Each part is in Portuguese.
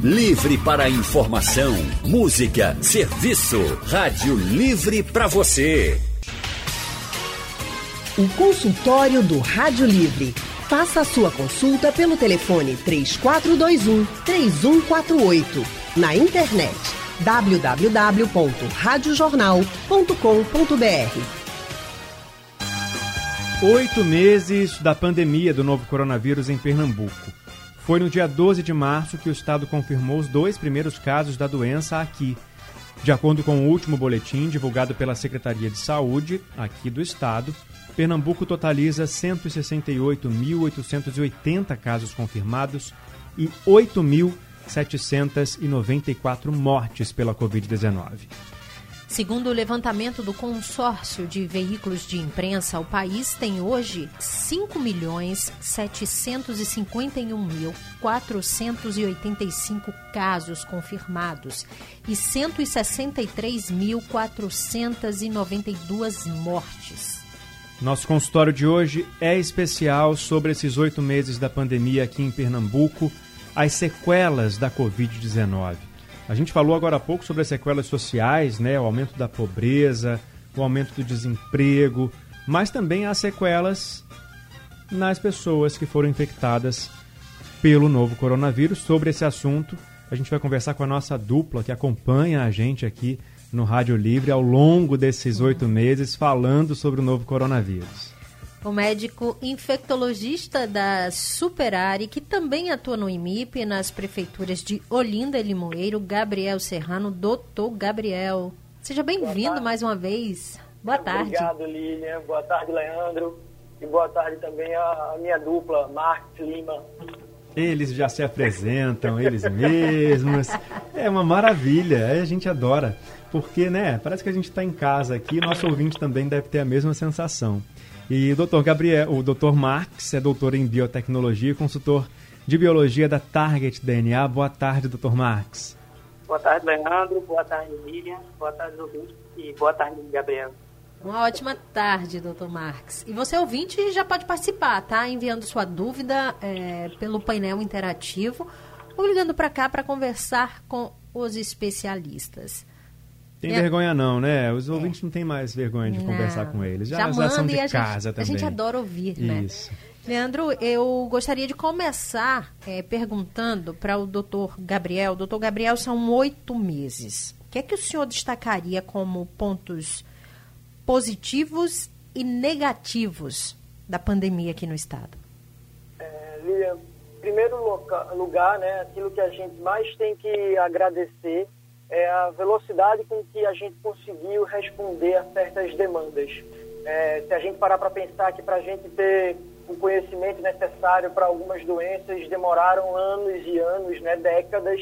Livre para informação, música, serviço. Rádio Livre para você. O consultório do Rádio Livre. Faça a sua consulta pelo telefone 3421-3148. Na internet www.radiojornal.com.br. 8 meses da pandemia do novo coronavírus em Pernambuco. Foi no dia 12 de março que o estado confirmou os 2 primeiros casos da doença aqui. De acordo com o último boletim divulgado pela Secretaria de Saúde aqui do estado, Pernambuco totaliza 168.880 casos confirmados e 8.794 mortes pela Covid-19. Segundo o levantamento do consórcio de veículos de imprensa, o país tem hoje 5.751.485 casos confirmados e 163.492 mortes. Nosso consultório de hoje é especial sobre esses 8 meses da pandemia aqui em Pernambuco, as sequelas da Covid-19. A gente falou agora há pouco sobre as sequelas sociais, né? O aumento da pobreza, o aumento do desemprego, mas também há sequelas nas pessoas que foram infectadas pelo novo coronavírus. Sobre esse assunto, a gente vai conversar com a nossa dupla que acompanha a gente aqui no Rádio Livre ao longo desses 8 meses, falando sobre o novo coronavírus. O médico infectologista da Superari, que também atua no IMIP, nas prefeituras de Olinda e Limoeiro, Gabriel Serrano. Doutor Gabriel, seja bem-vindo mais uma vez. Boa tarde. Obrigado, Lilian. Boa tarde, Leandro. E boa tarde também à minha dupla, Marcos Lima. Eles já se apresentam, eles mesmos. É uma maravilha, a gente adora. Porque, né, parece que a gente está em casa aqui, nosso ouvinte também deve ter a mesma sensação. E o doutor Gabriel, o doutor Marx é doutor em biotecnologia e consultor de biologia da Target DNA. Boa tarde, doutor Marx. Boa tarde, Leandro. Boa tarde, Lilian. Boa tarde, ouvinte. E boa tarde, Gabriel. Uma ótima tarde, doutor Marx. E você, ouvinte, já pode participar, tá? Enviando sua dúvida pelo painel interativo ou ligando para cá para conversar com os especialistas. Tem vergonha não, né? Os ouvintes não têm mais vergonha de conversar com eles. Já são de casa também. A gente adora ouvir, né? Isso. Leandro, eu gostaria de começar perguntando para o doutor Gabriel. Doutor Gabriel, são 8 meses. O que é que o senhor destacaria como pontos positivos e negativos da pandemia aqui no estado? Lilian, em primeiro lugar, né, aquilo que a gente mais tem que agradecer é a velocidade com que a gente conseguiu responder a certas demandas. Se a gente parar para pensar que para a gente ter o conhecimento necessário para algumas doenças demoraram anos e anos, né, décadas.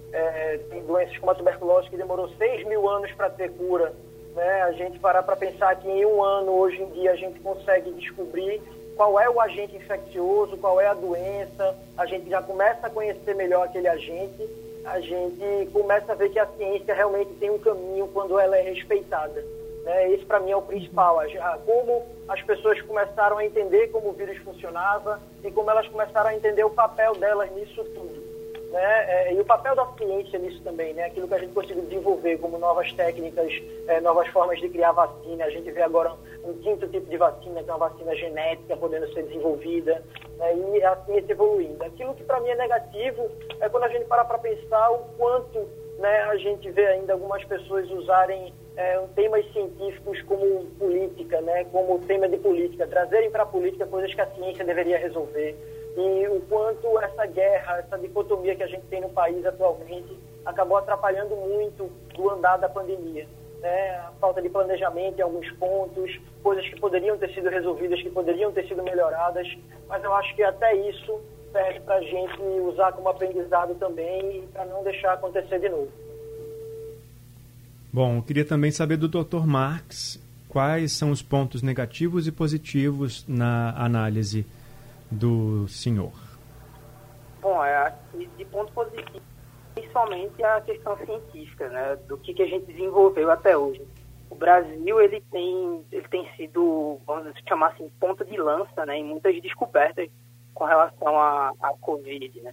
Tem doenças como a tuberculose que demorou 6.000 anos para ter cura. Né? A gente parar para pensar que em 1 ano, hoje em dia, a gente consegue descobrir qual é o agente infeccioso, qual é a doença, a gente já começa a conhecer melhor aquele agente, a gente começa a ver que a ciência realmente tem um caminho quando ela é respeitada. Né? Esse, para mim, é o principal. Como as pessoas começaram a entender como o vírus funcionava e como elas começaram a entender o papel delas nisso tudo. Né? E o papel da ciência nisso também, né? Aquilo que a gente conseguiu desenvolver como novas técnicas, novas formas de criar vacina. A gente vê agora um 5º tipo de vacina, que é uma vacina genética podendo ser desenvolvida, né? E a ciência evoluindo. Aquilo que para mim é negativo é quando a gente para pensar o quanto, né, a gente vê ainda algumas pessoas usarem temas científicos como política, né, como tema de política, trazerem para a política coisas que a ciência deveria resolver. E o quanto essa guerra, essa dicotomia que a gente tem no país atualmente acabou atrapalhando muito o andar da pandemia. Né? A falta de planejamento em alguns pontos, coisas que poderiam ter sido resolvidas, que poderiam ter sido melhoradas, mas eu acho que até isso serve para a gente usar como aprendizado também e para não deixar acontecer de novo. Bom, eu queria também saber do Dr. Marx quais são os pontos negativos e positivos na análise do senhor. Bom, de ponto positivo, principalmente a questão científica, né, do que a gente desenvolveu até hoje. O Brasil ele tem sido, vamos chamar assim, ponta de lança, né, em muitas descobertas com relação à Covid, né.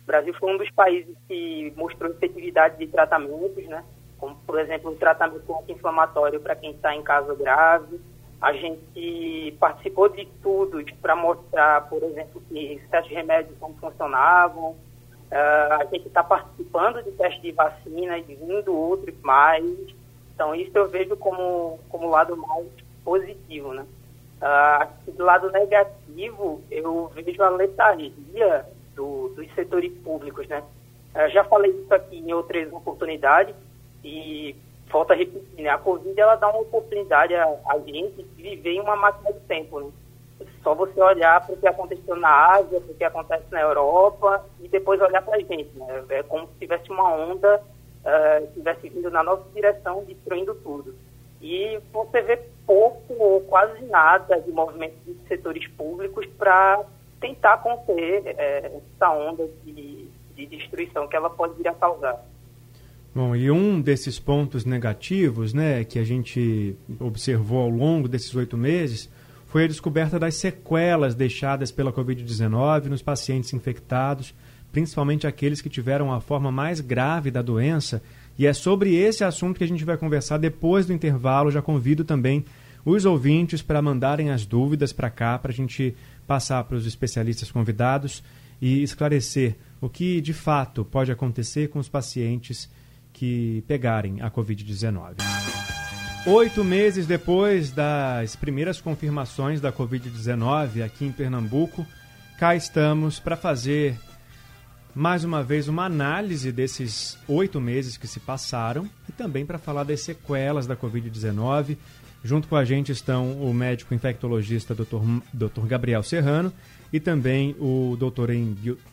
Brasil foi um dos países que mostrou efetividade de tratamentos, né? Como, por exemplo, o tratamento anti-inflamatório para quem está em caso grave. A gente participou de estudos para mostrar, por exemplo, que certos remédios não funcionavam. A gente está participando de testes de vacina e vindo outros mais. Então, isso eu vejo como lado mais positivo, né? Do lado negativo, eu vejo a letargia dos setores públicos, né? Já falei isso aqui em outras oportunidades e volto a repetir, né? A Covid, ela dá uma oportunidade a gente de viver em uma máquina do tempo, né? Só você olhar para o que aconteceu na Ásia, para o que acontece na Europa e depois olhar para a gente, né? É como se tivesse uma onda estivesse vindo na nossa direção, destruindo tudo. E você vê pouco ou quase nada de movimento de setores públicos para tentar conter essa onda de destruição que ela pode vir a causar. Bom, e um desses pontos negativos, né, que a gente observou ao longo desses 8 meses foi a descoberta das sequelas deixadas pela Covid-19 nos pacientes infectados, principalmente aqueles que tiveram a forma mais grave da doença. E é sobre esse assunto que a gente vai conversar depois do intervalo. Já convido também os ouvintes para mandarem as dúvidas para cá, para a gente passar para os especialistas convidados e esclarecer o que de fato pode acontecer com os pacientes que pegarem a Covid-19. 8 meses depois das primeiras confirmações da Covid-19 aqui em Pernambuco, cá estamos para fazer mais uma vez uma análise desses 8 meses que se passaram e também para falar das sequelas da Covid-19. Junto com a gente estão o médico infectologista Dr. Gabriel Serrano e também o doutor em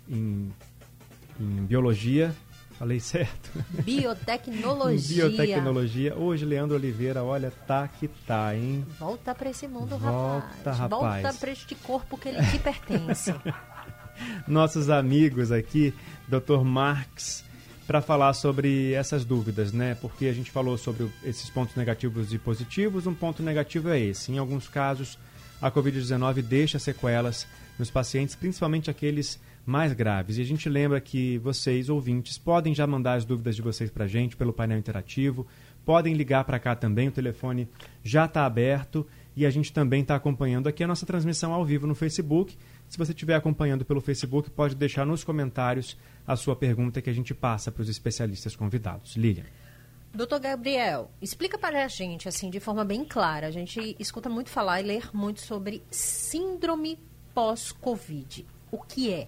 biologia. Falei certo? Biotecnologia. Biotecnologia. Hoje, Leandro Oliveira, olha, tá que tá, hein? Volta para esse mundo, rapaz. Volta para este corpo que ele te pertence. Nossos amigos aqui, Dr. Marx, para falar sobre essas dúvidas, né? Porque a gente falou sobre esses pontos negativos e positivos. Um ponto negativo é esse. Em alguns casos, a Covid-19 deixa sequelas nos pacientes, principalmente aqueles mais graves. E a gente lembra que vocês, ouvintes, podem já mandar as dúvidas de vocês para a gente pelo painel interativo, podem ligar para cá também, o telefone já está aberto e a gente também está acompanhando aqui a nossa transmissão ao vivo no Facebook. Se você estiver acompanhando pelo Facebook, pode deixar nos comentários a sua pergunta que a gente passa para os especialistas convidados. Lilian. Doutor Gabriel, explica para a gente, assim, de forma bem clara. A gente escuta muito falar e ler muito sobre síndrome pós-Covid. O que é?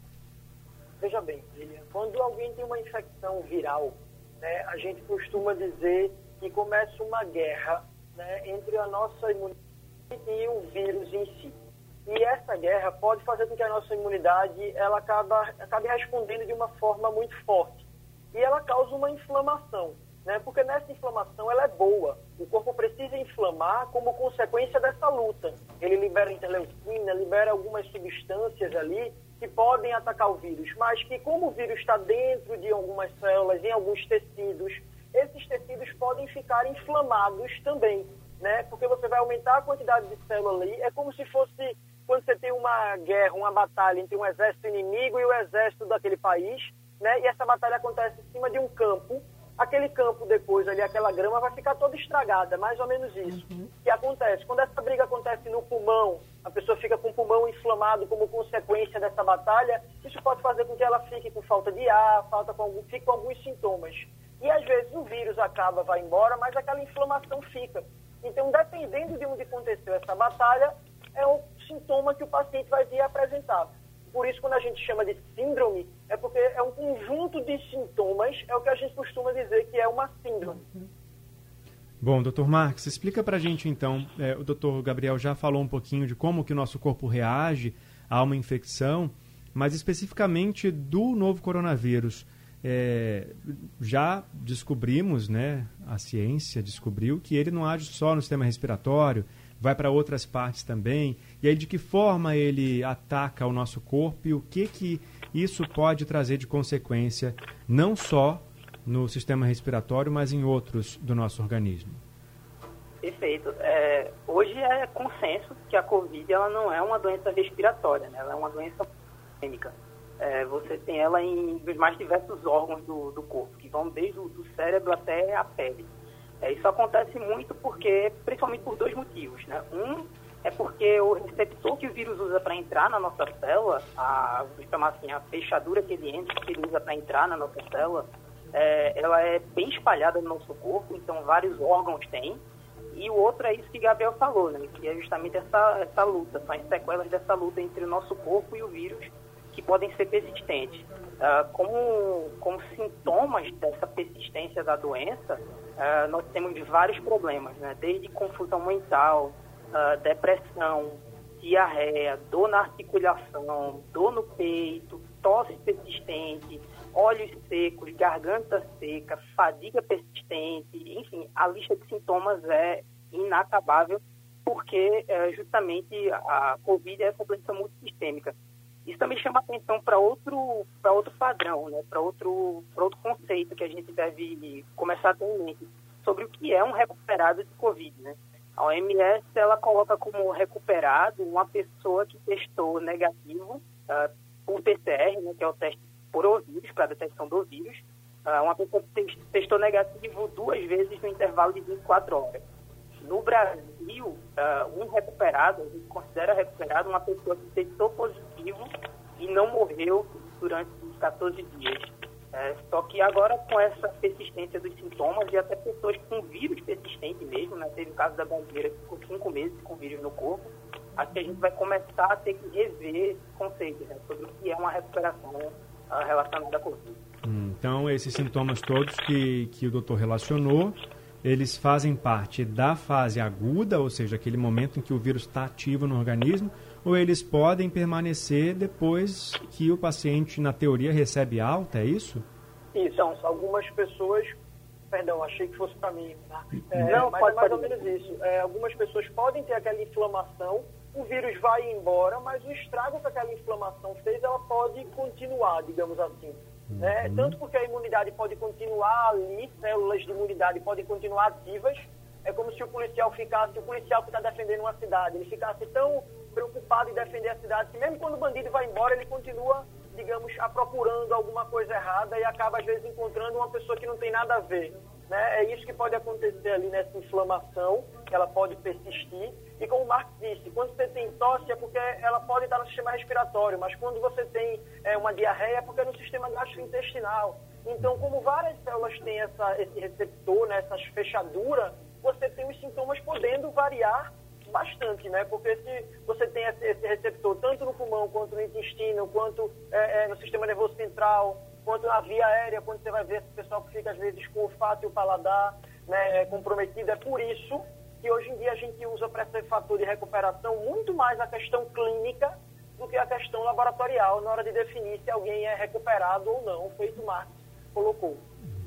Veja bem, Lilian, quando alguém tem uma infecção viral, né, a gente costuma dizer que começa uma guerra, né, entre a nossa imunidade e o vírus em si. E essa guerra pode fazer com que a nossa imunidade ela acabe respondendo de uma forma muito forte. E ela causa uma inflamação, né, porque nessa inflamação ela é boa. O corpo precisa inflamar como consequência dessa luta. Ele libera interleucina, libera algumas substâncias ali que podem atacar o vírus, mas que como o vírus está dentro de algumas células, em alguns tecidos, esses tecidos podem ficar inflamados também, né? Porque você vai aumentar a quantidade de célula ali, é como se fosse quando você tem uma guerra, uma batalha entre um exército inimigo e o exército daquele país, né? E essa batalha acontece em cima de um campo. Aquele campo depois ali, aquela grama vai ficar toda estragada, mais ou menos isso. Que acontece? Quando essa briga acontece no pulmão, a pessoa fica com o pulmão inflamado como consequência dessa batalha, isso pode fazer com que ela fique com falta de ar, fique com alguns sintomas. E às vezes o vírus vai embora, mas aquela inflamação fica. Então, dependendo de onde aconteceu essa batalha, é o sintoma que o paciente vai vir apresentar. Por isso, quando a gente chama de síndrome, é porque é um conjunto de sintomas, é o que a gente costuma dizer que é uma síndrome. Bom, doutor Marx, explica pra gente então, o doutor Gabriel já falou um pouquinho de como que o nosso corpo reage a uma infecção, mas especificamente do novo coronavírus. Já descobrimos, né, a ciência descobriu que ele não age só no sistema respiratório, vai para outras partes também. E aí, de que forma ele ataca o nosso corpo e o que isso pode trazer de consequência, não só no sistema respiratório, mas em outros do nosso organismo? Perfeito. Hoje é consenso que a Covid ela não é uma doença respiratória, né? Ela é uma doença pandêmica. você tem ela em os mais diversos órgãos do corpo, que vão desde o cérebro até a pele. Isso acontece muito principalmente por dois motivos, né? Um é porque o receptor que o vírus usa para entrar na nossa célula, a fechadura que ele usa para entrar na nossa célula, ela é bem espalhada no nosso corpo, então vários órgãos têm. E o outro é isso que Gabriel falou, né? Que é justamente essa luta, são as sequelas dessa luta entre o nosso corpo e o vírus, que podem ser persistentes. Como sintomas dessa persistência da doença, nós temos vários problemas, né? Desde confusão mental, depressão, diarreia, dor na articulação, dor no peito, tosse persistente, olhos secos, garganta seca, fadiga persistente, enfim, a lista de sintomas é inacabável, porque justamente a Covid é essa doença multissistêmica. Isso também chama atenção para outro padrão, né? Para outro conceito que a gente deve começar a ter em mente, sobre o que é um recuperado de Covid, né? A OMS, ela coloca como recuperado uma pessoa que testou negativo por PCR, né, que é o teste por ovírus, para a detecção do vírus. Uma pessoa que testou negativo 2 vezes no intervalo de 24 horas. No Brasil, um recuperado, a gente considera recuperado uma pessoa que testou positivo e não morreu durante os 14 dias. Só que agora, com essa persistência dos sintomas, e até pessoas com vírus persistente mesmo, né? Teve o caso da brasileira que ficou 5 meses com vírus no corpo, acho que a gente vai começar a ter que rever esse conceito, né? Sobre o que é uma recuperação relacionada à Covid. Então, esses sintomas todos que o doutor relacionou, eles fazem parte da fase aguda, ou seja, aquele momento em que o vírus está ativo no organismo, ou eles podem permanecer depois que o paciente, na teoria, recebe alta, é isso? Isso, algumas pessoas... Perdão, achei que fosse para mim. Tá? Não, mas é mais ou menos isso. Algumas pessoas podem ter aquela inflamação, o vírus vai embora, mas o estrago que aquela inflamação fez, ela pode continuar, digamos assim. Né? Tanto porque a imunidade pode continuar ali, células de imunidade podem continuar ativas. É como se o policial que está defendendo uma cidade, ele ficasse tão preocupado em defender a cidade que mesmo quando o bandido vai embora, ele continua, digamos, procurando alguma coisa errada e acaba, às vezes, encontrando uma pessoa que não tem nada a ver. Né? É isso que pode acontecer ali nessa inflamação, que ela pode persistir. E como o Marcos disse, quando você tem tosse é porque ela pode estar no sistema respiratório, mas quando você tem uma diarreia é porque é no sistema gastrointestinal. Então, como várias células têm esse receptor, né, essas fechaduras, você tem os sintomas podendo variar bastante, né? Porque se você tem esse receptor tanto no pulmão, quanto no intestino, quanto no sistema nervoso central, quanto na via aérea, quando você vai ver esse pessoal que fica às vezes com o olfato e o paladar, né, comprometido, é por isso que hoje em dia a gente usa para esse fator de recuperação muito mais a questão clínica do que a questão laboratorial na hora de definir se alguém é recuperado ou não, feito o Marcos colocou.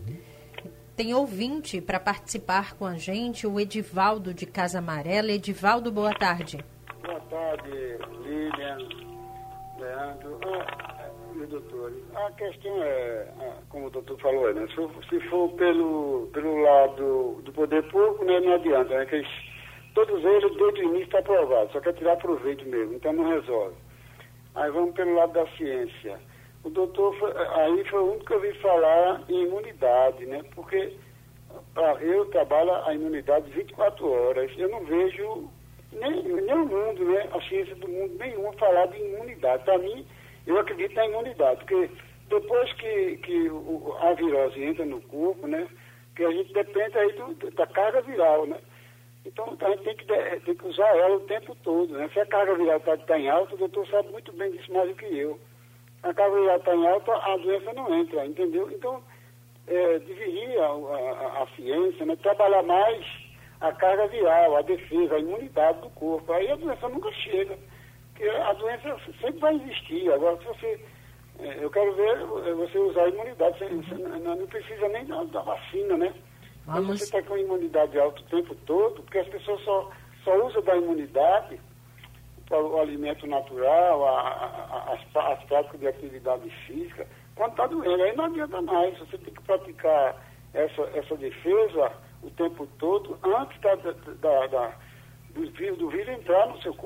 Tem ouvinte para participar com a gente, o Edivaldo de Casa Amarela. Edivaldo, boa tarde. Boa tarde, Lilian, Leandro e o doutor. A questão é, como o doutor falou, né? Se for pelo lado do poder público, né, não adianta, né? Que todos eles, desde o início, estão aprovados, só quer tirar proveito mesmo, então não resolve. Aí vamos pelo lado da ciência. O doutor, aí foi o único que eu ouvi falar em imunidade, né? Porque eu trabalho a imunidade 24 horas. Eu não vejo nem o mundo, né? A ciência do mundo nenhuma falar de imunidade. Para mim, eu acredito na imunidade, porque depois que a virose entra no corpo, né? Que a gente depende aí da carga viral, né? Então a gente tem que usar ela o tempo todo, né? Se a carga viral está em alta, o doutor sabe muito bem disso mais do que eu. A carga viral está em alta, a doença não entra, entendeu? Então, deveria a ciência, né, trabalhar mais a carga viral, a defesa, a imunidade do corpo. Aí a doença nunca chega, porque a doença sempre vai existir. Agora, se você... eu quero ver você usar a imunidade, não precisa nem da vacina, né? Mas você está com a imunidade alta o tempo todo, porque as pessoas só usam da imunidade o alimento natural, as práticas de atividade física, quando está doendo. Aí não adianta mais, você tem que praticar essa defesa o tempo todo, antes do vírus entrar no seu corpo.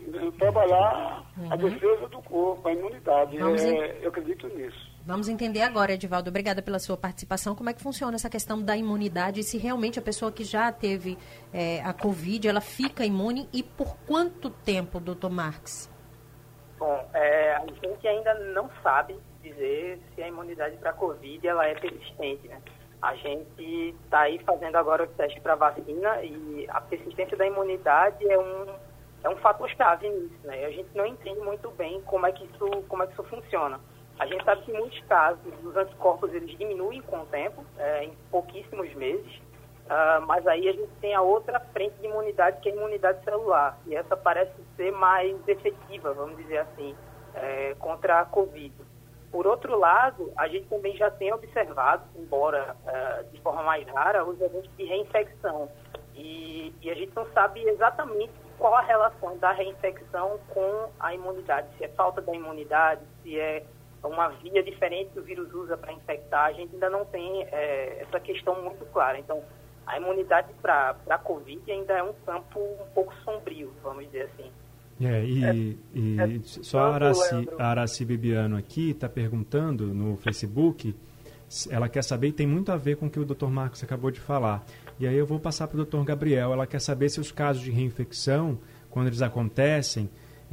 trabalhar a defesa do corpo, a imunidade. Eu acredito nisso. Vamos entender agora, Edivaldo. Obrigada pela sua participação. Como é que funciona essa questão da imunidade e se realmente a pessoa que já teve a Covid, ela fica imune e por quanto tempo, doutor Marques? Bom, a gente ainda não sabe dizer se a imunidade para a Covid ela é persistente, né? A gente está aí fazendo agora o teste para vacina e a persistência da imunidade é um fator chave nisso, né? A gente não entende muito bem como é que isso funciona. A gente sabe que em muitos casos os anticorpos eles diminuem com o tempo, em pouquíssimos meses, mas aí a gente tem a outra frente de imunidade, que é a imunidade celular, e essa parece ser mais efetiva, vamos dizer assim, contra a Covid. Por outro lado, a gente também já tem observado, embora de forma mais rara, os eventos de reinfecção. E a gente não sabe exatamente qual a relação da reinfecção com a imunidade, se é falta da imunidade, se é uma via diferente que o vírus usa para infectar. A gente ainda não tem essa questão muito clara. Então, a imunidade para a Covid ainda é um campo um pouco sombrio, vamos dizer assim. Só a Araci Bibiano aqui está perguntando no Facebook, ela quer saber, e tem muito a ver com o que o Dr. Marcos acabou de falar. E aí eu vou passar para o Dr. Gabriel. Ela quer saber se os casos de reinfecção, quando eles acontecem,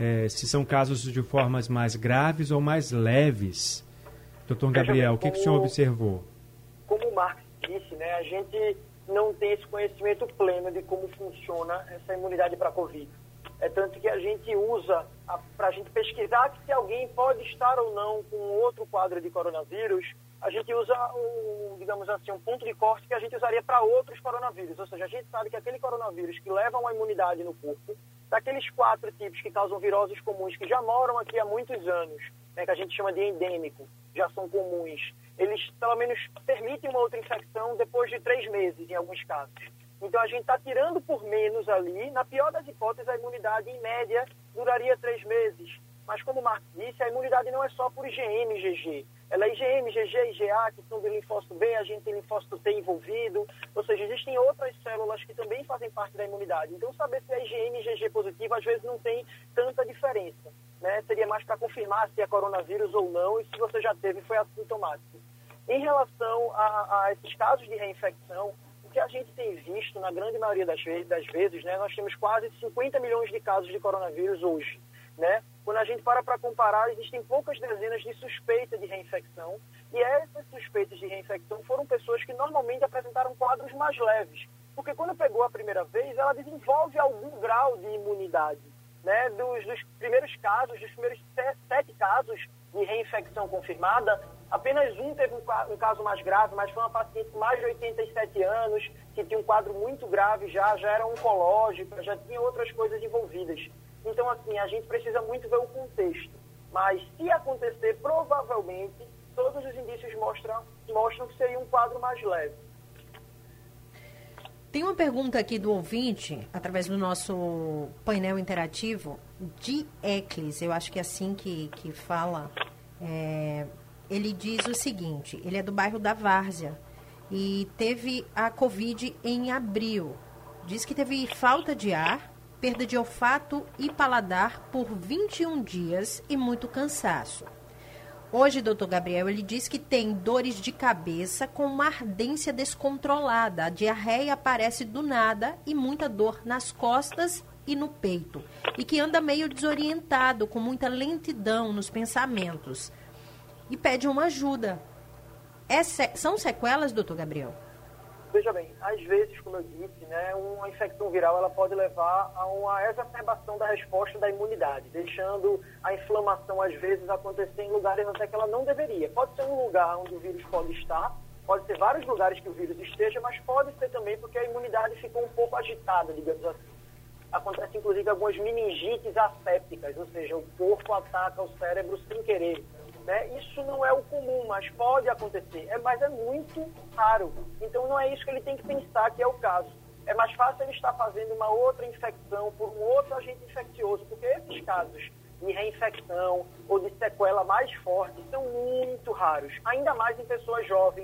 se são casos de formas mais graves ou mais leves. Dr. Gabriel, o que o senhor observou? Como o Marcos disse, né, a gente não tem esse conhecimento pleno de como funciona essa imunidade para a Covid. É tanto que a gente usa para a gente pesquisar se alguém pode estar ou não com outro quadro de coronavírus, a gente usa, digamos assim, um ponto de corte que a gente usaria para outros coronavírus. Ou seja, a gente sabe que aquele coronavírus que leva uma imunidade no corpo, daqueles 4 tipos que causam viroses comuns, que já moram aqui há muitos anos, né, que a gente chama de endêmico, já são comuns, eles pelo menos permitem uma outra infecção depois de 3 meses, em alguns casos. Então, a gente está tirando por menos ali. Na pior das hipóteses, a imunidade, em média, duraria 3 meses. Mas, como o Marcos disse, a imunidade não é só por IgM e IgG. Ela é IgM, IgG, IgA, que são do linfócito B, a gente tem linfócito T envolvido. Ou seja, existem outras células que também fazem parte da imunidade. Então, saber se é IgM e IgG positivo, às vezes, não tem tanta diferença, né? Seria mais para confirmar se é coronavírus ou não, e se você já teve, foi assintomático. Em relação a esses casos de reinfecção, o que a gente tem visto, na grande maioria das vezes, né, nós temos quase 50 milhões de casos de coronavírus hoje, né? Quando a gente para comparar, existem poucas dezenas de suspeitas de reinfecção, e essas suspeitas de reinfecção foram pessoas que normalmente apresentaram quadros mais leves, porque quando pegou a primeira vez, ela desenvolve algum grau de imunidade, né? Dos primeiros casos, dos primeiros 7 casos de reinfecção confirmada, apenas um teve um caso mais grave, mas foi uma paciente com mais de 87 anos, que tinha um quadro muito grave já era oncológico, já tinha outras coisas envolvidas. Então, assim, a gente precisa muito ver o contexto. Mas, se acontecer, provavelmente, todos os indícios mostram que seria um quadro mais leve. Tem uma pergunta aqui do ouvinte, através do nosso painel interativo, de Eclis, eu acho que é assim que fala. Ele diz o seguinte, ele é do bairro da Várzea e teve a Covid em abril. Diz que teve falta de ar, perda de olfato e paladar por 21 dias e muito cansaço. Hoje, doutor Gabriel, ele diz que tem dores de cabeça com uma ardência descontrolada. A diarreia aparece do nada e muita dor nas costas e no peito. E que anda meio desorientado, com muita lentidão nos pensamentos. E pede uma ajuda. São sequelas, doutor Gabriel? Veja bem, às vezes, como eu disse, né, uma infecção viral ela pode levar a uma exacerbação da resposta da imunidade, deixando a inflamação, às vezes, acontecer em lugares até que ela não deveria. Pode ser um lugar onde o vírus pode estar, pode ser vários lugares que o vírus esteja, mas pode ser também porque a imunidade ficou um pouco agitada, digamos assim. Acontece, inclusive, algumas meningites assépticas, ou seja, o corpo ataca o cérebro sem querer. Né? Isso não é o comum, mas pode acontecer. Mas é muito raro. Então não é isso que ele tem que pensar que é o caso. É mais fácil ele estar fazendo uma outra infecção por um outro agente infeccioso, porque esses casos de reinfecção ou de sequela mais forte são muito raros. Ainda mais em pessoas jovens,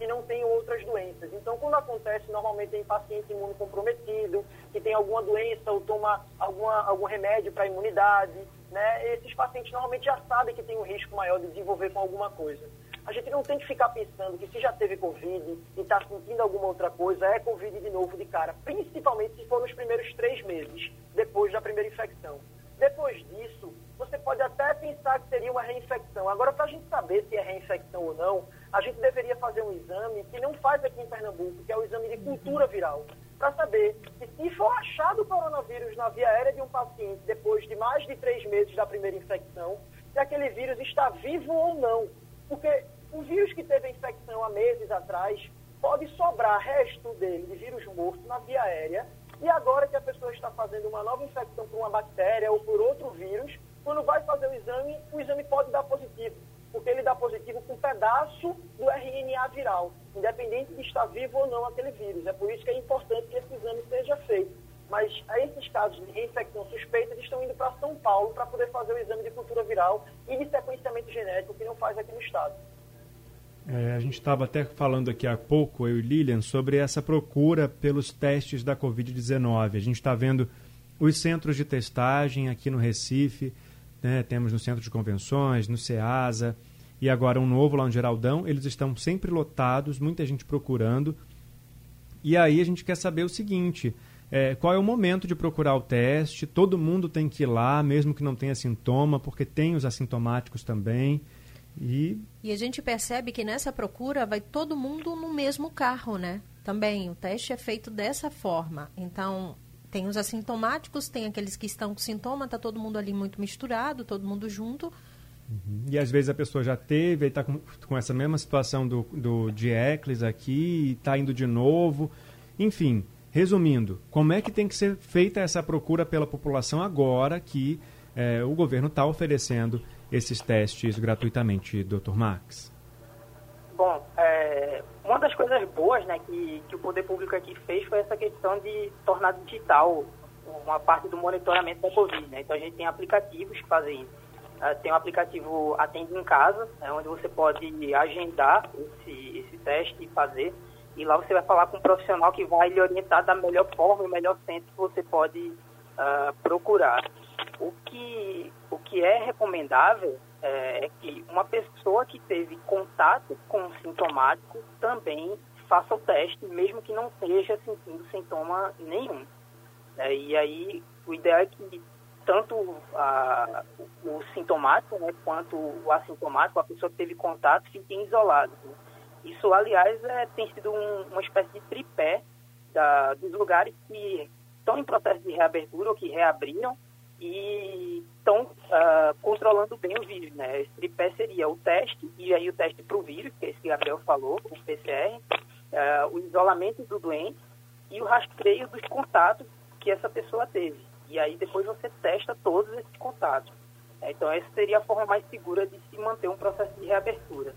que não tenham outras doenças. Então, quando acontece, normalmente em paciente imunocomprometido, que tem alguma doença ou toma algum remédio para a imunidade, né? Esses pacientes normalmente já sabem que tem um risco maior de desenvolver com alguma coisa. A gente não tem que ficar pensando que se já teve Covid e está sentindo alguma outra coisa, é Covid de novo de cara, principalmente se for nos primeiros 3 meses, depois da primeira infecção. Depois disso, você pode até pensar que seria uma reinfecção. Agora, para a gente saber se é reinfecção ou não, a gente deveria fazer um exame que não faz aqui em Pernambuco, que é o exame de cultura viral, para saber que se for achado o coronavírus na via aérea de um paciente depois de mais de 3 meses da primeira infecção, se aquele vírus está vivo ou não. Porque o vírus que teve a infecção há meses atrás pode sobrar resto dele de vírus morto na via aérea, e agora que a pessoa está fazendo uma nova infecção por uma bactéria ou por outro vírus, quando vai fazer o exame pode dar positivo, porque ele dá positivo com um pedaço do RNA viral, independente de estar vivo ou não aquele vírus. É por isso que é importante que esse exame seja feito. Mas esses casos de reinfecção suspeita estão indo para São Paulo para poder fazer o exame de cultura viral e de sequenciamento genético, que não faz aqui no estado. A gente estava até falando aqui há pouco, eu e Lilian, sobre essa procura pelos testes da Covid-19. A gente está vendo os centros de testagem aqui no Recife, né? Temos no Centro de Convenções, no CEASA, e agora um novo lá no Geraldão. Eles estão sempre lotados, muita gente procurando. E aí a gente quer saber o seguinte, qual é o momento de procurar o teste? Todo mundo tem que ir lá, mesmo que não tenha sintoma, porque tem os assintomáticos também. E a gente percebe que nessa procura vai todo mundo no mesmo carro, né? Também o teste é feito dessa forma. Então, tem os assintomáticos, tem aqueles que estão com sintoma, está todo mundo ali muito misturado, todo mundo junto. Uhum. E às vezes a pessoa já teve, está com essa mesma situação do Diéclis aqui, e está indo de novo. Enfim, resumindo, como é que tem que ser feita essa procura pela população agora que o governo está oferecendo esses testes gratuitamente, Dr. Max? Bom, uma das coisas boas, né, que o poder público aqui fez foi essa questão de tornar digital uma parte do monitoramento da Covid, né? Então a gente tem aplicativos que fazem isso. Tem um aplicativo Atende em Casa, onde você pode agendar esse teste e fazer. E lá você vai falar com um profissional que vai lhe orientar da melhor forma e o melhor centro que você pode procurar. O que é recomendável é que uma pessoa que teve contato com um sintomático também faça o teste, mesmo que não esteja sentindo sintoma nenhum. E aí, o ideal é que tanto o sintomático, né, quanto o assintomático, a pessoa que teve contato, fiquem isolados. Né? Isso, aliás, tem sido uma espécie de tripé dos lugares que estão em processo de reabertura ou que reabriram e estão controlando bem o vírus, né? Esse tripé seria o teste, e aí o teste para o vírus, que é esse que o Gabriel falou, o PCR, o isolamento do doente e o rastreio dos contatos que essa pessoa teve. E aí depois você testa todos esses contatos. Então essa seria a forma mais segura de se manter um processo de reabertura.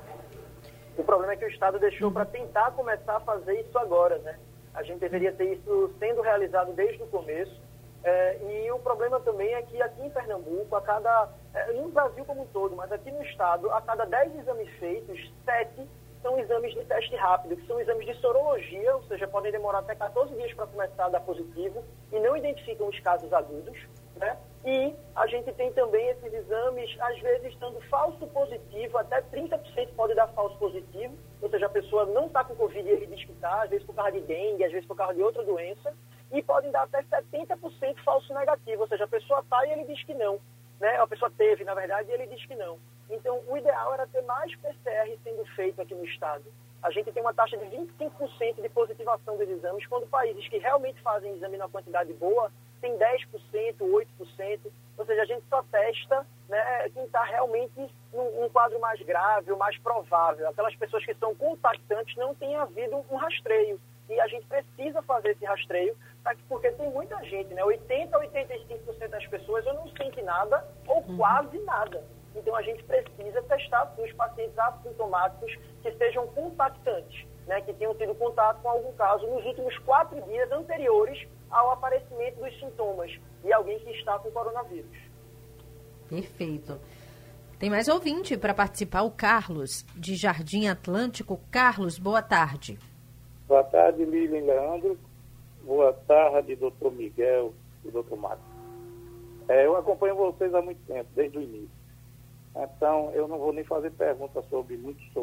O problema é que o Estado deixou para tentar começar a fazer isso agora, né? A gente deveria ter isso sendo realizado desde o começo. E o problema também é que aqui em Pernambuco, no Brasil como um todo, mas aqui no estado, a cada 10 exames feitos, 7 são exames de teste rápido, que são exames de sorologia, ou seja, podem demorar até 14 dias para começar a dar positivo e não identificam os casos agudos, né? E a gente tem também esses exames, às vezes, dando falso positivo, até 30% pode dar falso positivo, ou seja, a pessoa não está com Covid e ele diz que está, às vezes por causa de dengue, às vezes por causa de outra doença, e podem dar até 70% falso negativo, ou seja, a pessoa está e ele diz que não, né? A pessoa teve, na verdade, e ele diz que não. Então, o ideal era ter mais PCR sendo feito aqui no estado. A gente tem uma taxa de 25% de positivação dos exames, quando países que realmente fazem exame na quantidade boa tem 10%, 8%, ou seja, a gente só testa, né, quem está realmente num quadro mais grave ou mais provável. Aquelas pessoas que são contactantes não tem havido um rastreio. E a gente precisa fazer esse rastreio, porque tem muita gente, né? 80% a 85% das pessoas ou não sente nada ou quase nada. Então a gente precisa testar os pacientes assintomáticos que sejam contactantes, né? Que tenham tido contato com algum caso nos últimos 4 dias anteriores ao aparecimento dos sintomas e alguém que está com coronavírus. Perfeito. Tem mais ouvinte para participar, o Carlos, de Jardim Atlântico. Carlos, boa tarde. Boa tarde, Lilian e Leandro. Boa tarde, doutor Miguel e doutor Marcos. Eu acompanho vocês há muito tempo, desde o início. Então, eu não vou nem fazer perguntas sobre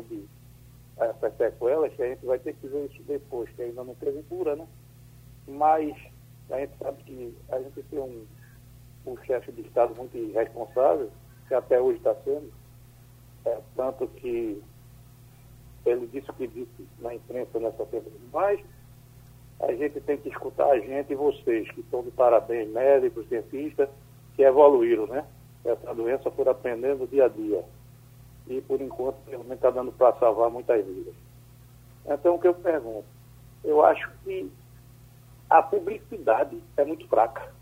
essas sequelas, que a gente vai ter que ver isso depois, que ainda não teve cura, né? Mas a gente sabe que a gente tem um chefe de Estado muito irresponsável, que até hoje está sendo, tanto que ele disse o que disse na imprensa nessa semana, mas a gente tem que escutar a gente e vocês, que estão de parabéns, médicos, cientistas, que evoluíram, né? Essa doença por aprendendo dia a dia. E, por enquanto, realmente está dando para salvar muitas vidas. Então, o que eu pergunto? Eu acho que a publicidade é muito fraca.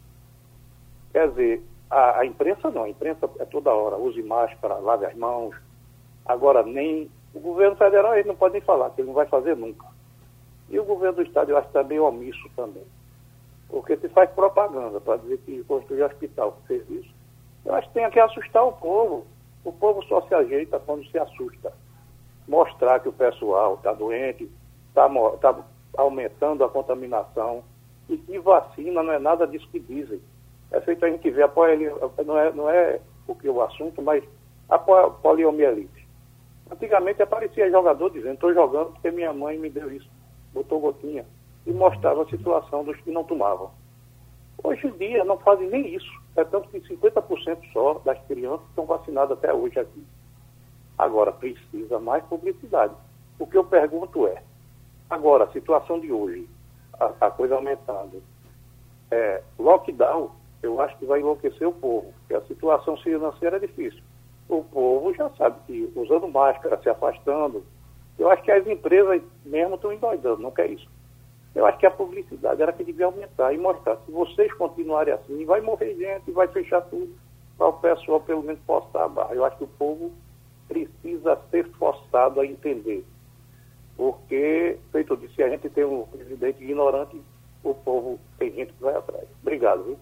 Quer dizer, a imprensa não. A imprensa é toda hora. Use máscara, lave as mãos. Agora, nem o governo federal, ele não pode nem falar, que ele não vai fazer nunca. E o governo do estado, eu acho que está bem omisso também. Porque se faz propaganda para dizer que construir hospital, serviço, eu acho que tem que assustar o povo. O povo só se ajeita quando se assusta. Mostrar que o pessoal está doente, está aumentando a contaminação, e que vacina não é nada disso que dizem. É feito a gente ver, não é o assunto, mas a poliomielite. Antigamente aparecia jogador dizendo, estou jogando porque minha mãe me deu isso, botou gotinha, e mostrava a situação dos que não tomavam. Hoje em dia não fazem nem isso. É tanto que 50% só das crianças estão vacinadas até hoje aqui. Agora, precisa mais publicidade. O que eu pergunto é, agora, a situação de hoje, a coisa aumentando, lockdown, eu acho que vai enlouquecer o povo, porque a situação financeira é difícil. O povo já sabe que usando máscara, se afastando, eu acho que as empresas mesmo estão endoidando, não quer isso. Eu acho que a publicidade era que devia aumentar e mostrar. Se vocês continuarem assim, vai morrer gente, vai fechar tudo, para o pessoal pelo menos postar a barra. Eu acho que o povo precisa ser forçado a entender. Porque, feito eu disse, se a gente tem um presidente ignorante, o povo tem gente que vai atrás. Obrigado, viu?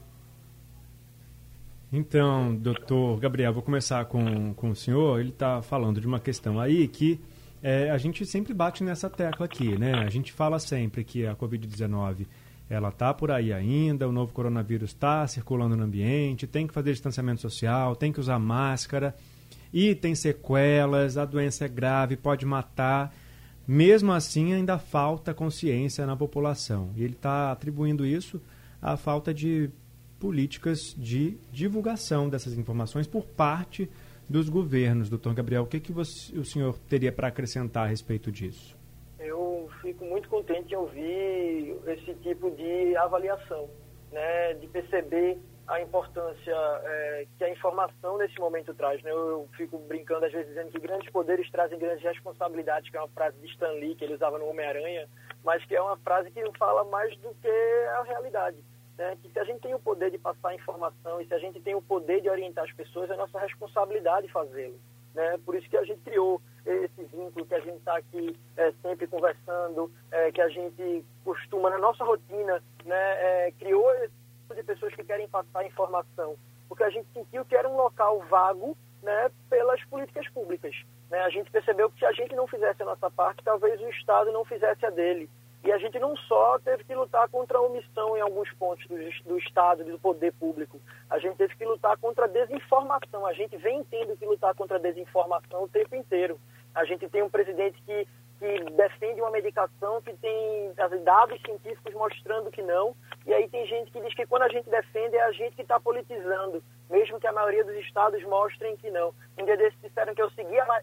Então, doutor Gabriel, vou começar com o senhor. Ele está falando de uma questão aí que a gente sempre bate nessa tecla aqui, né? A gente fala sempre que a Covid-19 ela está por aí ainda, o novo coronavírus está circulando no ambiente, tem que fazer distanciamento social, tem que usar máscara e tem sequelas, a doença é grave, pode matar. Mesmo assim, ainda falta consciência na população. E ele está atribuindo isso à falta de políticas de divulgação dessas informações por parte dos governos. Doutor Gabriel, o que o senhor teria para acrescentar a respeito disso? Eu fico muito contente em ouvir esse tipo de avaliação, né, de perceber a importância que a informação nesse momento traz. Né? Eu fico brincando às vezes dizendo que grandes poderes trazem grandes responsabilidades, que é uma frase de Stan Lee que ele usava no Homem-Aranha, mas que é uma frase que fala mais do que a realidade. Né, que se a gente tem o poder de passar informação e se a gente tem o poder de orientar as pessoas, é nossa responsabilidade fazê-lo. Né? Por isso que a gente criou esse vínculo, que a gente está aqui sempre conversando, que a gente costuma, na nossa rotina, né, criou esse tipo de pessoas que querem passar informação, porque a gente sentiu que era um local vago, né, pelas políticas públicas. Né? A gente percebeu que se a gente não fizesse a nossa parte, talvez o Estado não fizesse a dele. E a gente não só teve que lutar contra a omissão em alguns pontos do Estado, do poder público. A gente teve que lutar contra a desinformação. A gente vem tendo que lutar contra a desinformação o tempo inteiro. A gente tem um presidente que defende uma medicação que tem dados científicos mostrando que não. E aí tem gente que diz que quando a gente defende é a gente que está politizando, mesmo que a maioria dos estados mostrem que não. Um dia desses disseram que eu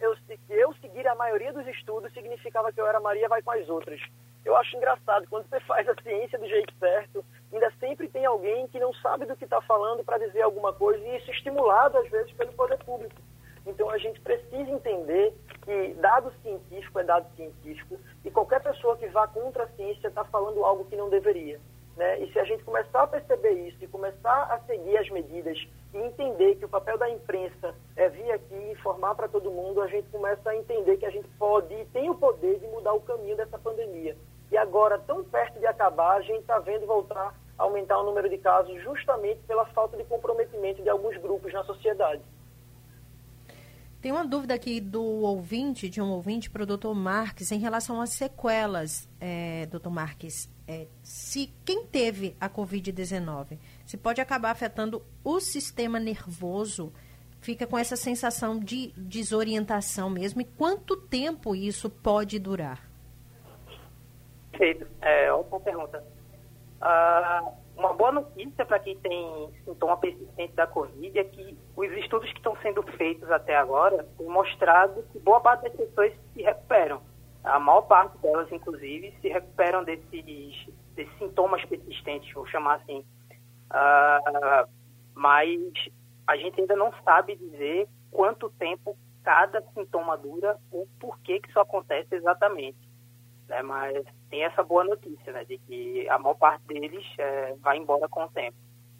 seguir a maioria dos estudos significava que eu era Maria vai com as outras. Eu acho engraçado, quando você faz a ciência do jeito certo, ainda sempre tem alguém que não sabe do que está falando para dizer alguma coisa, e isso é estimulado, às vezes, pelo poder público. Então, a gente precisa entender que dado científico é dado científico, e qualquer pessoa que vá contra a ciência está falando algo que não deveria. Né? E se a gente começar a perceber isso, e começar a seguir as medidas, e entender que o papel da imprensa é vir aqui e informar para todo mundo, a gente começa a entender que a gente pode e tem o poder de mudar o caminho dessa pandemia. E agora, tão perto de acabar, a gente está vendo voltar a aumentar o número de casos justamente pela falta de comprometimento de alguns grupos na sociedade. Tem uma dúvida aqui de um ouvinte para o doutor Marques, em relação às sequelas, doutor Marques. Se quem teve a Covid-19, se pode acabar afetando o sistema nervoso, fica com essa sensação de desorientação mesmo, e quanto tempo isso pode durar? Perfeito. Ótima pergunta. Uma boa notícia para quem tem sintoma persistente da Covid é que os estudos que estão sendo feitos até agora têm mostrado que boa parte das pessoas se recuperam. A maior parte delas, inclusive, se recuperam desses sintomas persistentes, vou chamar assim. Mas a gente ainda não sabe dizer quanto tempo cada sintoma dura ou por que isso acontece exatamente. Mas tem essa boa notícia, né, de que a maior parte deles vai embora com o tempo.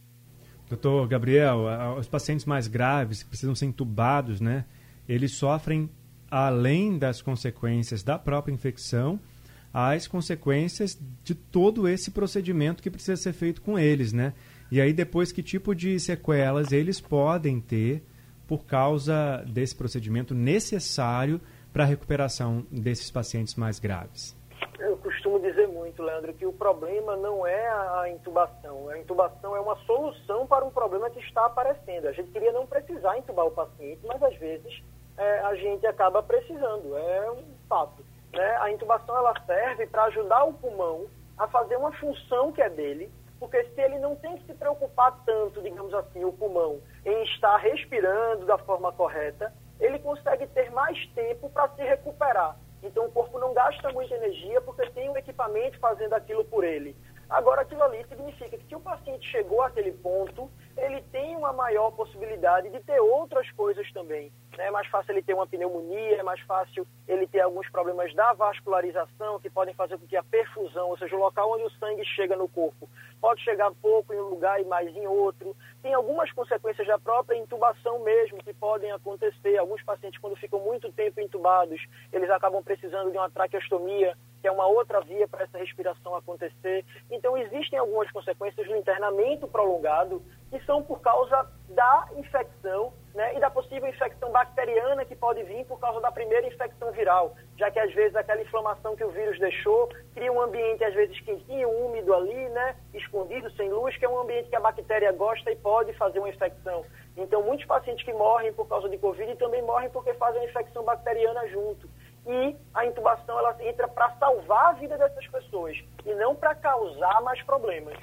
Doutor Gabriel, os pacientes mais graves que precisam ser entubados, né, eles sofrem, além das consequências da própria infecção, as consequências de todo esse procedimento que precisa ser feito com eles, né? E aí depois, que tipo de sequelas eles podem ter por causa desse procedimento necessário para a recuperação desses pacientes mais graves? Eu costumo dizer muito, Leandro, que o problema não é a intubação. A intubação é uma solução para um problema que está aparecendo. A gente queria não precisar intubar o paciente, mas às vezes a gente acaba precisando. É um fato, né? A intubação ela serve para ajudar o pulmão a fazer uma função que é dele, porque se ele não tem que se preocupar tanto, digamos assim, o pulmão, em estar respirando da forma correta, ele consegue ter mais tempo para se recuperar. Então o corpo não gasta muita energia porque tem um equipamento fazendo aquilo por ele. Agora, aquilo ali significa que se o paciente chegou àquele ponto, ele tem uma maior possibilidade de ter outras coisas também. É mais fácil ele ter uma pneumonia, é mais fácil ele ter alguns problemas da vascularização que podem fazer com que a perfusão, ou seja, o local onde o sangue chega no corpo, pode chegar pouco em um lugar e mais em outro. Tem algumas consequências da própria intubação mesmo que podem acontecer. Alguns pacientes, quando ficam muito tempo intubados, eles acabam precisando de uma traqueostomia, que é uma outra via para essa respiração acontecer. Então, existem algumas consequências do internamento prolongado que são por causa da infecção, né, e da possível infecção bacteriana que pode vir por causa da primeira infecção viral, já que às vezes aquela inflamação que o vírus deixou cria um ambiente às vezes quentinho, úmido ali, né, escondido, sem luz, que é um ambiente que a bactéria gosta e pode fazer uma infecção. Então, muitos pacientes que morrem por causa de Covid também morrem porque fazem a infecção bacteriana junto. E a intubação ela entra para salvar a vida dessas pessoas e não para causar mais problemas.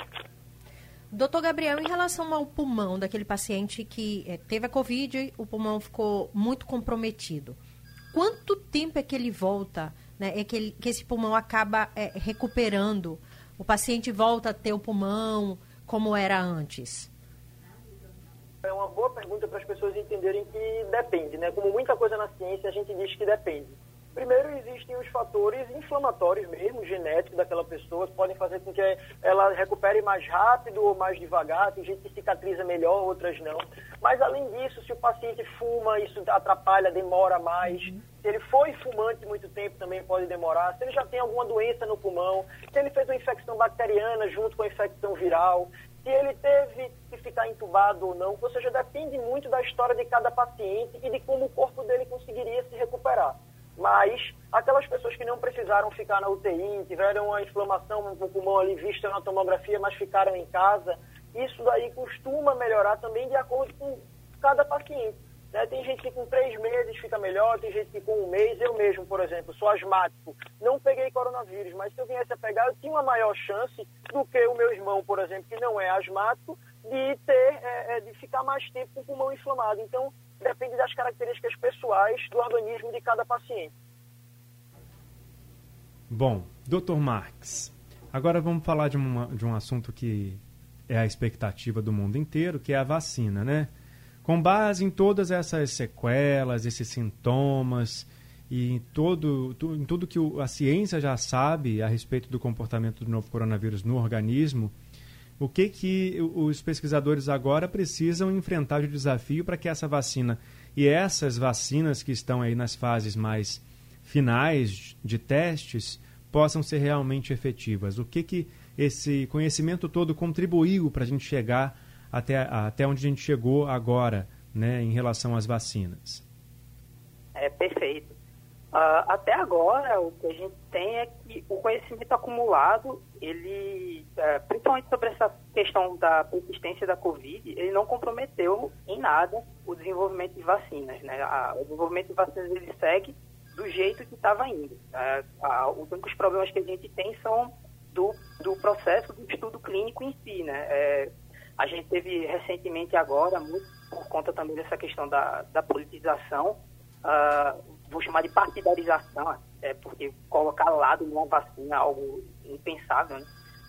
Doutor Gabriel, em relação ao pulmão daquele paciente que teve a Covid, o pulmão ficou muito comprometido. Quanto tempo é que ele volta, né, que esse pulmão acaba recuperando? O paciente volta a ter o pulmão como era antes? É uma boa pergunta para as pessoas entenderem que depende, né? Como muita coisa na ciência, a gente diz que depende. Primeiro, existem os fatores inflamatórios mesmo, genéticos daquela pessoa, que podem fazer com que ela recupere mais rápido ou mais devagar. Tem gente que cicatriza melhor, outras não. Mas, além disso, se o paciente fuma, isso atrapalha, demora mais. Se ele foi fumante muito tempo, também pode demorar. Se ele já tem alguma doença no pulmão, se ele fez uma infecção bacteriana junto com a infecção viral, se ele teve que ficar entubado ou não. Ou seja, depende muito da história de cada paciente e de como o corpo dele conseguiria se recuperar. Mas aquelas pessoas que não precisaram ficar na UTI, tiveram uma inflamação no pulmão ali vista na tomografia, mas ficaram em casa, isso daí costuma melhorar também de acordo com cada paciente, né? Tem gente que com 3 meses fica melhor, tem gente que com 1 mês. Eu mesmo, por exemplo, sou asmático, não peguei coronavírus, mas se eu viesse a pegar, eu tinha uma maior chance do que o meu irmão, por exemplo, que não é asmático, de ficar mais tempo com o pulmão inflamado. Então, depende das características pessoais do organismo de cada paciente. Bom, Dr. Marques, agora vamos falar de um assunto que é a expectativa do mundo inteiro, que é a vacina, né? Com base em todas essas sequelas, esses sintomas e em tudo que a ciência já sabe a respeito do comportamento do novo coronavírus no organismo, o que os pesquisadores agora precisam enfrentar de desafio para que essa vacina e essas vacinas que estão aí nas fases mais finais de testes possam ser realmente efetivas? O que esse conhecimento todo contribuiu para a gente chegar até onde a gente chegou agora, né, em relação às vacinas? Perfeito. Até agora, o que a gente tem é que o conhecimento acumulado, ele, principalmente sobre essa questão da persistência da Covid, ele não comprometeu em nada o desenvolvimento de vacinas, né? O desenvolvimento de vacinas, ele segue do jeito que estava indo. Os únicos problemas que a gente tem são do processo do estudo clínico em si, né? A gente teve recentemente agora, muito por conta também dessa questão da politização, vou chamar de partidarização, porque colocar ao lado uma vacina é algo impensável, né?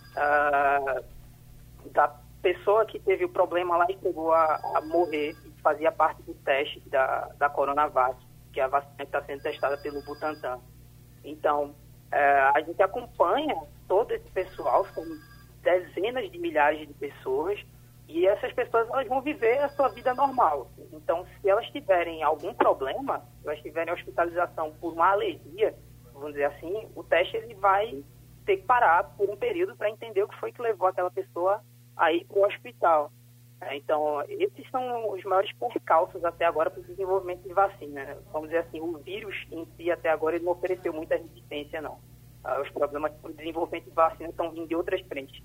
Da pessoa que teve o problema lá e chegou a morrer, fazia parte do teste da Coronavac, que é a vacina que está sendo testada pelo Butantan. Então, a gente acompanha todo esse pessoal, são dezenas de milhares de pessoas, e essas pessoas elas vão viver a sua vida normal. Então, se elas tiverem algum problema, se elas tiverem hospitalização por uma alergia, vamos dizer assim, o teste ele vai ter que parar por um período para entender o que foi que levou aquela pessoa a ir para o hospital. Então, esses são os maiores percalços até agora para o desenvolvimento de vacina. Vamos dizer assim, o vírus em si até agora ele não ofereceu muita resistência, não. Os problemas para o desenvolvimento de vacina estão vindo de outras frentes.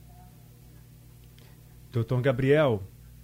Doutor Gabriel,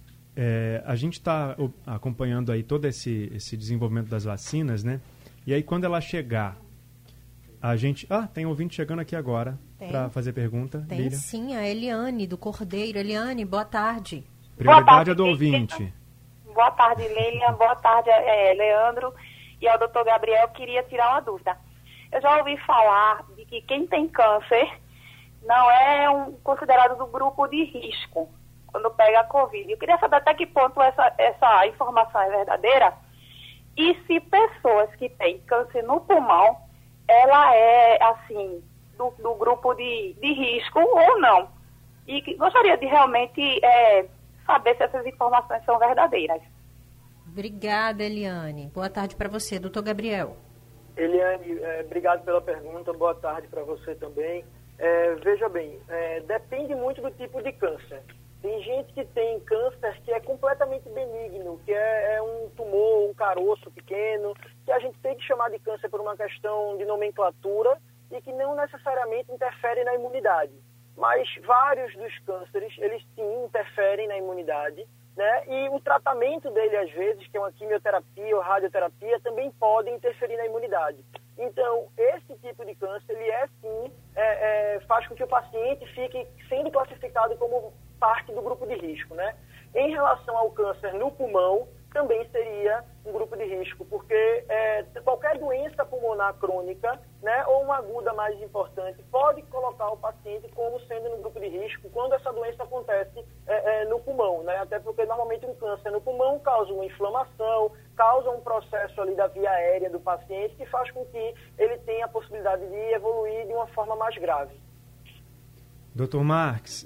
a gente está acompanhando aí todo esse desenvolvimento das vacinas, né? E aí quando ela chegar, a gente... tem ouvinte chegando aqui agora para fazer pergunta. Tem Lília. Sim, a Eliane do Cordeiro. Eliane, boa tarde. Prioridade é do ouvinte. Boa tarde, Leila. Boa tarde, Leandro. E ao doutor Gabriel, queria tirar uma dúvida. Eu já ouvi falar de que quem tem câncer não é considerado do grupo de risco quando pega a Covid. Eu queria saber até que ponto essa informação é verdadeira e se pessoas que têm câncer no pulmão, ela é, assim, do grupo de risco ou não. E gostaria de realmente saber se essas informações são verdadeiras. Obrigada, Eliane. Boa tarde para você, doutor Gabriel. Eliane, obrigado pela pergunta. Boa tarde para você também. Veja bem, depende muito do tipo de câncer. Tem gente que tem câncer que é completamente benigno, que é um tumor, um caroço pequeno, que a gente tem que chamar de câncer por uma questão de nomenclatura e que não necessariamente interfere na imunidade. Mas vários dos cânceres, eles sim interferem na imunidade, né? E o tratamento dele, às vezes, que é uma quimioterapia ou radioterapia, também pode interferir na imunidade. Então, esse tipo de câncer, ele sim, faz com que o paciente fique sendo classificado como parte do grupo de risco, né? Em relação ao câncer no pulmão, também seria um grupo de risco, porque qualquer doença pulmonar crônica, né, ou uma aguda mais importante, pode colocar o paciente como sendo no grupo de risco quando essa doença acontece no pulmão, né? Até porque normalmente um câncer no pulmão causa uma inflamação, causa um processo ali da via aérea do paciente que faz com que ele tenha a possibilidade de evoluir de uma forma mais grave. Doutor Marques,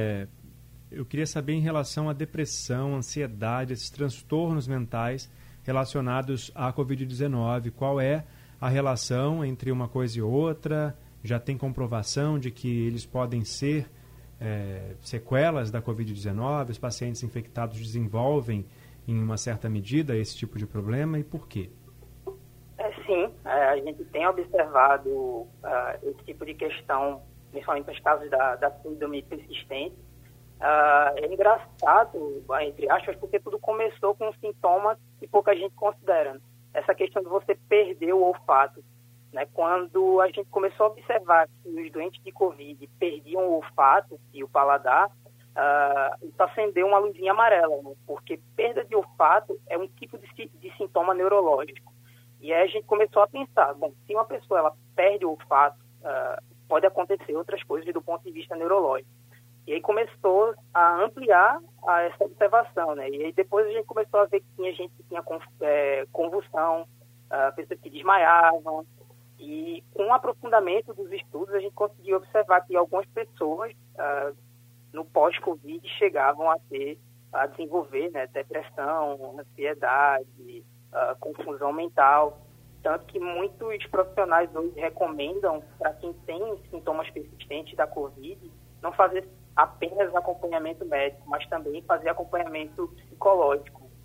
eu queria saber em relação à depressão, ansiedade, esses transtornos mentais relacionados à Covid-19. Qual é a relação entre uma coisa e outra? Já tem comprovação de que eles podem ser sequelas da Covid-19? Os pacientes infectados desenvolvem, em uma certa medida, esse tipo de problema? E por quê? Sim, a gente tem observado esse tipo de questão, principalmente nos casos da síndrome persistente. É engraçado, entre aspas, porque tudo começou com sintomas que pouca gente considera. Essa questão de você perder o olfato, né? Quando a gente começou a observar que os doentes de Covid perdiam o olfato e o paladar, isso acendeu uma luzinha amarela, né? Porque perda de olfato é um tipo de sintoma neurológico. E aí a gente começou a pensar, bom, se uma pessoa ela perde o olfato, pode acontecer outras coisas do ponto de vista neurológico. E aí começou a ampliar essa observação, né? E aí depois a gente começou a ver que tinha gente que tinha convulsão, pessoas que desmaiavam. E com o aprofundamento dos estudos, a gente conseguiu observar que algumas pessoas, no pós-Covid, chegavam a desenvolver, né, depressão, ansiedade, confusão mental. Tanto que muitos profissionais hoje recomendam, para quem tem sintomas persistentes da Covid, não fazer apenas acompanhamento médico, mas também fazer acompanhamento psicológico,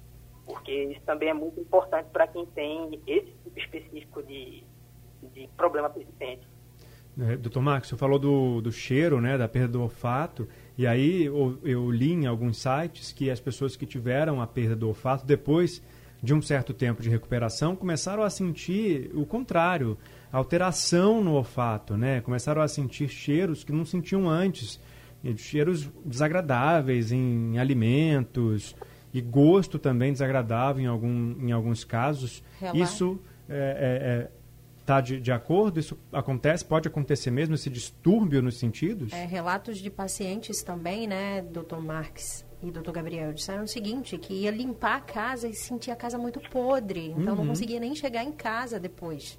porque isso também é muito importante para quem tem esse tipo específico de problema persistente. Doutor Marcos, você falou do cheiro, né, da perda do olfato, e aí eu li em alguns sites que as pessoas que tiveram a perda do olfato, depois de um certo tempo de recuperação, começaram a sentir o contrário, alteração no olfato, né? Começaram a sentir cheiros que não sentiam antes, cheiros desagradáveis em alimentos, e gosto também desagradável em alguns casos. Isso está de acordo? Isso acontece? Pode acontecer mesmo, esse distúrbio nos sentidos? Relatos de pacientes também, né, doutor Marques e doutor Gabriel, disseram o seguinte, que ia limpar a casa e sentia a casa muito podre, então não conseguia nem chegar em casa depois.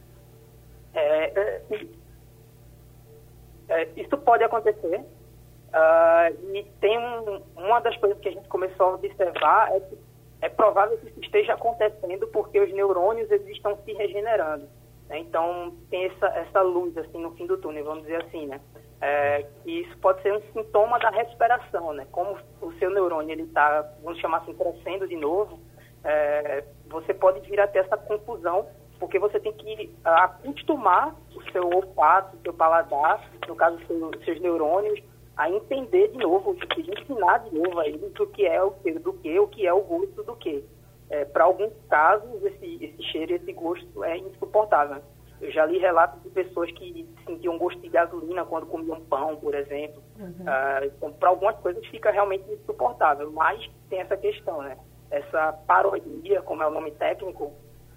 Isso pode acontecer. E tem uma das coisas que a gente começou a observar é que é provável que isso esteja acontecendo porque os neurônios eles estão se regenerando, né? Então tem essa luz assim no fim do túnel, vamos dizer assim, né? Que isso pode ser um sintoma da recuperação, né? Como o seu neurônio ele está, vamos chamar assim, crescendo de novo, você pode vir a ter essa confusão porque você tem que acostumar o seu olfato, o seu paladar, no caso seus neurônios, a entender de novo, ensinar de novo a eles o que é o cheiro do que, o que é o gosto do que. Para alguns casos, esse cheiro e esse gosto é insuportável. Eu já li relatos de pessoas que sentiam gosto de gasolina quando comiam pão, por exemplo. Então, para algumas coisas fica realmente insuportável, mas tem essa questão, né? Essa parodia, como é o nome técnico,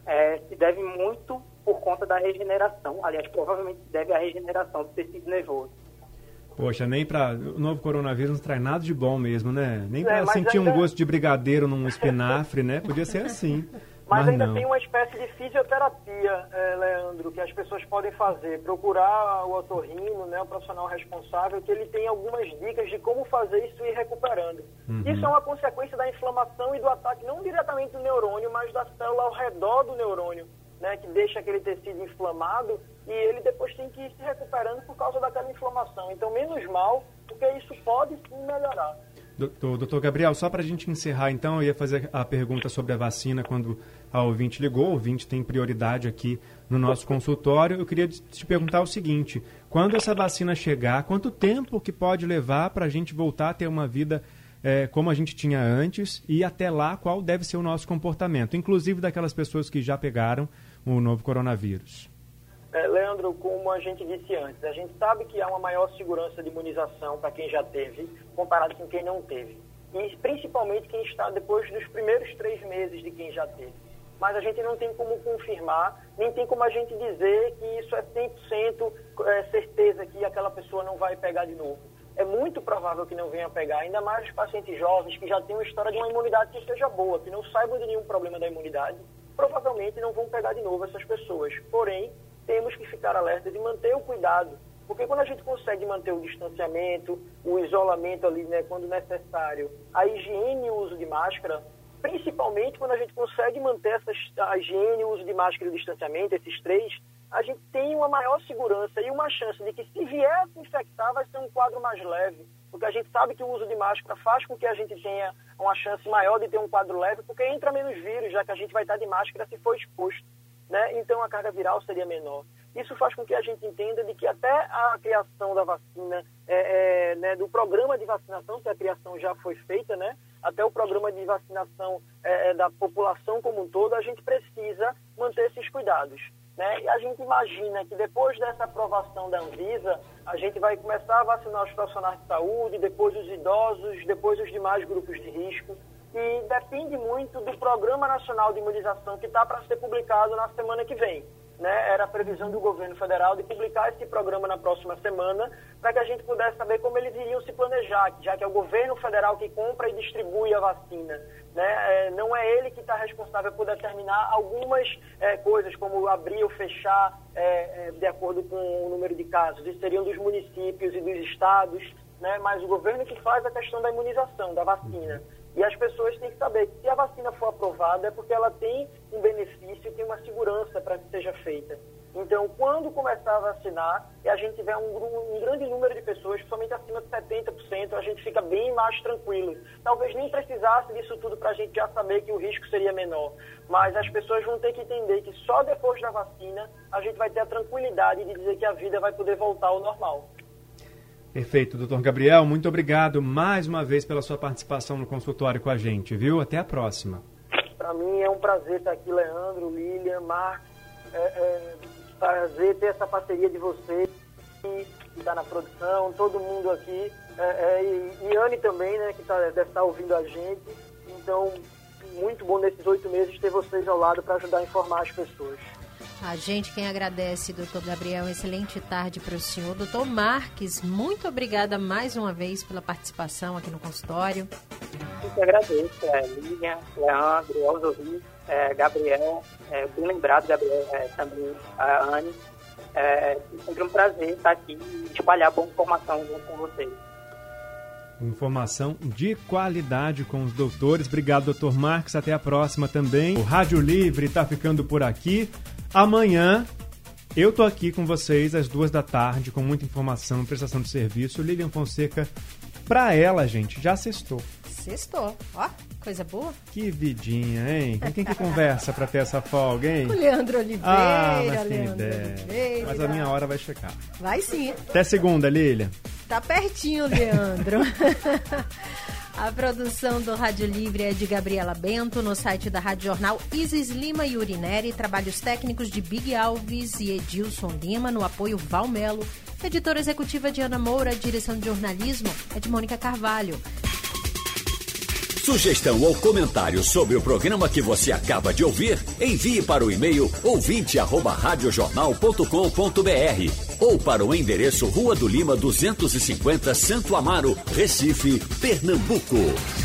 se deve muito por conta da regeneração. Aliás, provavelmente se deve à regeneração do tecido nervoso. Poxa, nem para o novo coronavírus não traz nada de bom mesmo, né? Nem para sentir um gosto de brigadeiro num espinafre, né? Podia ser assim. Mas ainda não. tem uma espécie de fisioterapia, Leandro, que as pessoas podem fazer. Procurar o otorrino, né, o profissional responsável, que ele tem algumas dicas de como fazer isso e ir recuperando. Isso é uma consequência da inflamação e do ataque, não diretamente do neurônio, mas da célula ao redor do neurônio, né, que deixa aquele tecido inflamado e ele depois tem que ir se recuperando por causa daquela inflamação. Então, menos mal, porque isso pode sim melhorar. Doutor Gabriel, só para a gente encerrar, então, eu ia fazer a pergunta sobre a vacina quando a ouvinte ligou. O ouvinte tem prioridade aqui no nosso consultório. Eu queria te perguntar o seguinte, quando essa vacina chegar, quanto tempo que pode levar para a gente voltar a ter uma vida como a gente tinha antes e até lá qual deve ser o nosso comportamento, inclusive daquelas pessoas que já pegaram o novo coronavírus? Leandro, como a gente disse antes, a gente sabe que há uma maior segurança de imunização para quem já teve, comparado com quem não teve. E principalmente quem está depois dos primeiros 3 meses de quem já teve. Mas a gente não tem como confirmar, nem tem como a gente dizer que isso é 100% certeza que aquela pessoa não vai pegar de novo. É muito provável que não venha pegar, ainda mais os pacientes jovens que já têm uma história de uma imunidade que esteja boa, que não saibam de nenhum problema da imunidade, provavelmente não vão pegar de novo essas pessoas. Porém, temos que ficar alertas e manter o cuidado, porque quando a gente consegue manter o distanciamento, o isolamento ali, né, quando necessário, a higiene e o uso de máscara, principalmente quando a gente consegue manter a higiene, o uso de máscara e o distanciamento, esses 3, a gente tem uma maior segurança e uma chance de que se vier a se infectar vai ser um quadro mais leve, porque a gente sabe que o uso de máscara faz com que a gente tenha uma chance maior de ter um quadro leve, porque entra menos vírus, já que a gente vai estar de máscara se for exposto, né? Então a carga viral seria menor. Isso faz com que a gente entenda de que até a criação da vacina, né, do programa de vacinação, que a criação já foi feita, né, até o programa de vacinação da população como um todo, a gente precisa manter esses cuidados, né? E a gente imagina que depois dessa aprovação da Anvisa, a gente vai começar a vacinar os profissionais de saúde, depois os idosos, depois os demais grupos de risco. E depende muito do Programa Nacional de Imunização que está para ser publicado na semana que vem, né? Era a previsão do governo federal de publicar esse programa na próxima semana para que a gente pudesse saber como eles iriam se planejar, já que é o governo federal que compra e distribui a vacina, né? Não é ele que está responsável por determinar algumas coisas, como abrir ou fechar de acordo com o número de casos. Isso seriam dos municípios e dos estados, né? Mas o governo que faz a questão da imunização, da vacina. E as pessoas têm que saber que se a vacina for aprovada é porque ela tem um benefício e tem uma segurança para que seja feita. Então, quando começar a vacinar e a gente tiver um grande número de pessoas, principalmente acima de 70%, a gente fica bem mais tranquilo. Talvez nem precisasse disso tudo para a gente já saber que o risco seria menor. Mas as pessoas vão ter que entender que só depois da vacina a gente vai ter a tranquilidade de dizer que a vida vai poder voltar ao normal. Perfeito, doutor Gabriel. Muito obrigado mais uma vez pela sua participação no consultório com a gente, viu? Até a próxima. Para mim é um prazer estar aqui, Leandro, Lilian, Marcos. Prazer ter essa parceria de vocês, que está na produção, todo mundo aqui, e Anne também, né, que deve estar ouvindo a gente. Então, muito bom nesses 8 meses ter vocês ao lado para ajudar a informar as pessoas. A gente quem agradece, doutor Gabriel, excelente tarde para o senhor. Doutor Marques, muito obrigada mais uma vez pela participação aqui no consultório. Eu que agradeço, Lilian, Leandro, aos ouvintes, Gabriel, bem lembrado, Gabriel, também a Anne. É sempre um prazer estar aqui e espalhar boa informação junto com vocês. Informação de qualidade com os doutores. Obrigado, doutor Marques. Até a próxima também. O Rádio Livre está ficando por aqui. Amanhã eu tô aqui com vocês às 14h com muita informação, prestação de serviço. Lilian Fonseca, pra ela, gente, já sextou. Sextou. Ó, coisa boa. Que vidinha, hein? Com quem que conversa pra ter essa folga, hein? O Leandro Oliveira. Mas tem Leandro ideia. Oliveira. Mas a minha hora vai checar. Vai sim. Até segunda, Lilian. Tá pertinho, Leandro. A produção do Rádio Livre é de Gabriela Bento, no site da Rádio Jornal Isis Lima e Urineri, trabalhos técnicos de Big Alves e Edilson Lima, no apoio Valmelo, editora executiva de Ana Moura, direção de jornalismo é de Mônica Carvalho. Sugestão ou comentário sobre o programa que você acaba de ouvir, envie para o e-mail ouvinte@radiojornal.com.br ou para o endereço Rua do Lima 250, Santo Amaro, Recife, Pernambuco.